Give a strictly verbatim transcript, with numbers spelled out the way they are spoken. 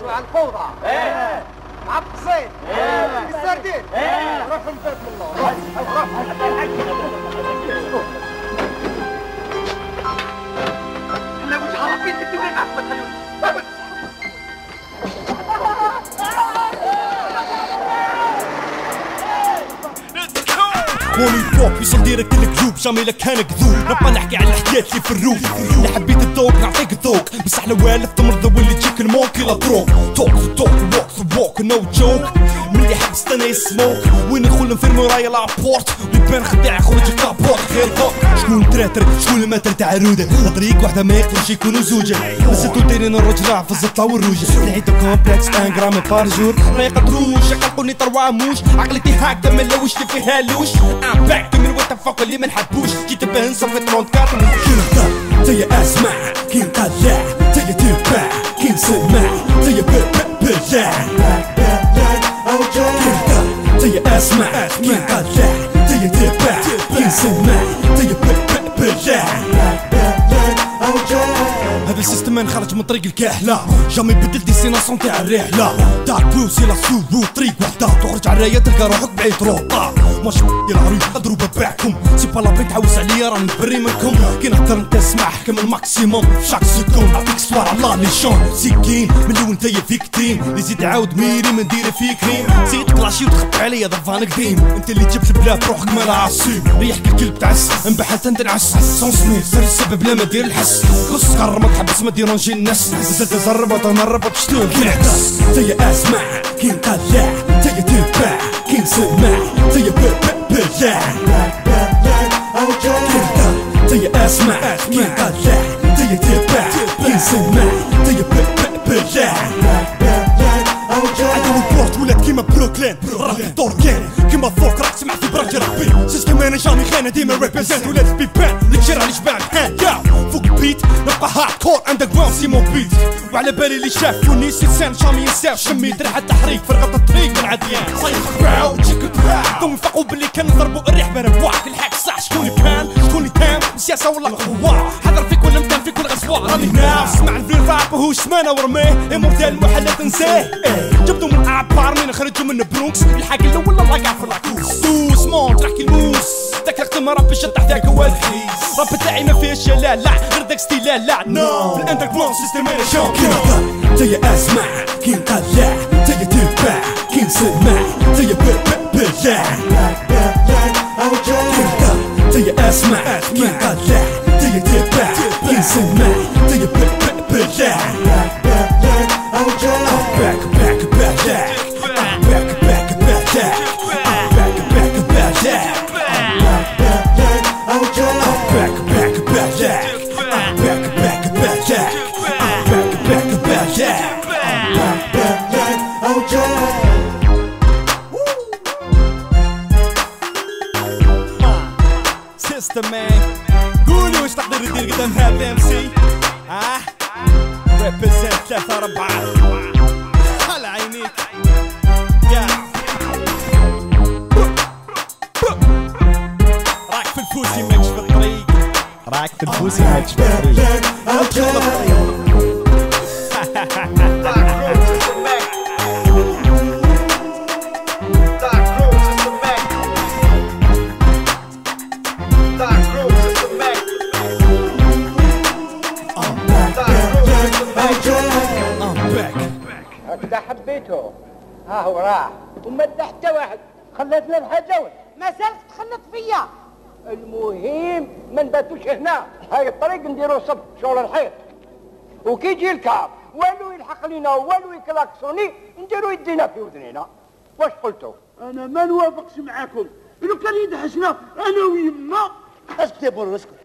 اسمع الفوضى. ايه عبد الصيد. ايه السردين. ايه روح البيت من الله. روح روح احنا مش عارفين نكتب لك احمد خليل. كوني فوق يوصل ديرك القلوب جامي كان كذوب. نبقى نحكي على الحكايات اللي في الروب اللي حبيت الذوق نعطيك الذوق بس احنا والف تمرضى واللي تجيك الموك لا دروك. توك ذا توك ووك ذا ووك نو جوك من اللي حبست انا يسموك وين نخل نفرم ورايا لابورت ويبان خداع خرج كابورت غير فوق. شكون تراتر شكون الماتر تاع عروده طريق وحده ما يقدرش يكونوا زوجه بس انتو دايرين الرجل في الزطه والروجه نعيدو كومبلكس ان جرام بار جور ما يقدروش يقلقوني طروا موش عقلتي هاكده ما لوش اللي فيها لوش ام باك من وات فوق اللي ما نحبوش جيت بنصر في ثلاثة وثلاثين كي نهضر تيا اسمع كي نطلع تيا تبع كي نسمع تيا بلع كي نهضر تيا اسمع كي نطلع تيا تبع كي نسمع تيا بلع. هذا السيستم من خرج من طريق الكاحلة جامي بدل ديستيناسيون تاع الرحلة دارك بلو سي لا سو طريق وحدة تخرج على الراية تلقى روحك بعيد روطة ماش يا العري اضرب بباعكم سي با لابري تعوز عليا راني بري منكم كي نهضر انت اسمع حكم الماكسيموم شاك سكون نعطيك سوار على لي شون سكين من الاول نتايا فيكتيم اللي زيد عاود ميري ما ندير فيك كريم زيد كلاشي وتخبي عليا ضفان قديم انت اللي جبت بلا بروحك مالا عصيب ريحك الكلب تعس انبحث انت نعس سون سمير سر السبب لا ما دير الحس قص قرر ما تحبس ما ديرونجي الناس زدت تزرب وتنرب وتشتغل كي نحضر تيا اسمع كي نطلع تيا تبع كي نسمع تيا بلع كي نهضر تيا اسمع كي نطلع تيا تبع كي نسمع تيا بلع. عدو البورت ولات كيما بروكلين راك الدور كان كيما فوق راك تسمع في براجي ربي سيستم انا جامي خانه ديما ريبريزنت ولات بيبان اللي شرا لي شبان هان ياو فوق البيت نبقى هارد كور اندر جراوند سي مون بيت وعلى بالي اللي شاف يونيس يسان جامي ينساو شميت ريحه التحريك فرقه الطريق من عديان صيف براو تشيك براو ثم فقوا باللي كان نضربوا الريح بين بواك الحق صح شكون اللي كان شكون اللي تام السياسه ولا قوه حضر فيك ولا مدام فيك ولا غزوه راني هنا اسمع الفيل راب وهو سمانه ورميه امورتال محلة تنساه جبدو من عبار من خرجوا من برونكس الحاج الاول الله قاع في العكوس دوس مون تحكي الموس داك الوقت ما ربي شد تحتك هو الحيس راب تاعي ما فيهش لا لا غير داك ستيل لا لا نو في الاندر جراوند سيستم انا شون كي نهضر تيا اسمع كي نطلع تيا تبع كي نسمع تيا بلع كي نهضر تيا اسمع كي نطلع تيا تبع كي نسمع تيا بلع. Back, back, back, back, back, back, back, back, back, back, back, Sister man, قولي وش تقدر تدير قدام هذا ام سي؟ اه ريبريزنت ثلاثة أربعة على عينيك يا راك في الفوسي ماكش في الطريق راك في الفوسي ماكش في الطريق هكذا حبيته ها هو راح وما حتى واحد خلتنا بحجوز ما زالت تخلط فيا المهم ما نباتوش هنا هاي الطريق نديرو صب شغل الحيط وكي يجي الكاب والو يلحق لينا والو يكلاكسوني نديرو يدينا في وذنينا واش قلتوا؟ انا ما نوافقش معاكم لو كان يدهشنا انا ويما اسكت يا بور اسكت